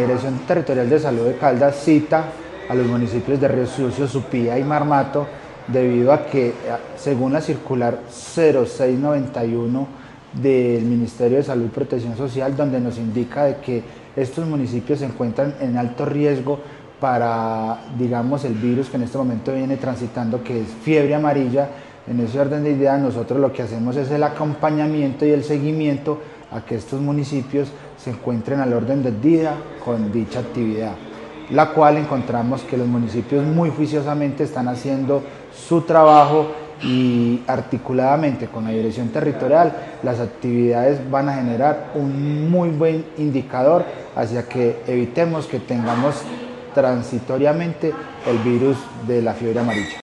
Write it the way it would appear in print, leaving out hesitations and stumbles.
Dirección Territorial de Salud de Caldas cita a los municipios de Río Sucio, Supía y Marmato debido a que, según la circular 0691 del Ministerio de Salud y Protección Social, donde nos indica de que estos municipios se encuentran en alto riesgo para, digamos, el virus que en este momento viene transitando, que es fiebre amarilla. En ese orden de ideas, nosotros lo que hacemos es el acompañamiento y el seguimiento a que estos municipios se encuentren al orden del día con dicha actividad, la cual encontramos que los municipios muy juiciosamente están haciendo su trabajo y articuladamente con la dirección territorial las actividades van a generar un muy buen indicador hacia que evitemos que tengamos transitoriamente el virus de la fiebre amarilla.